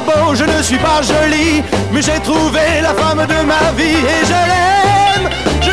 beau, je ne suis pas jolie, mais j'ai trouvé la femme de ma vie et je l'aime, je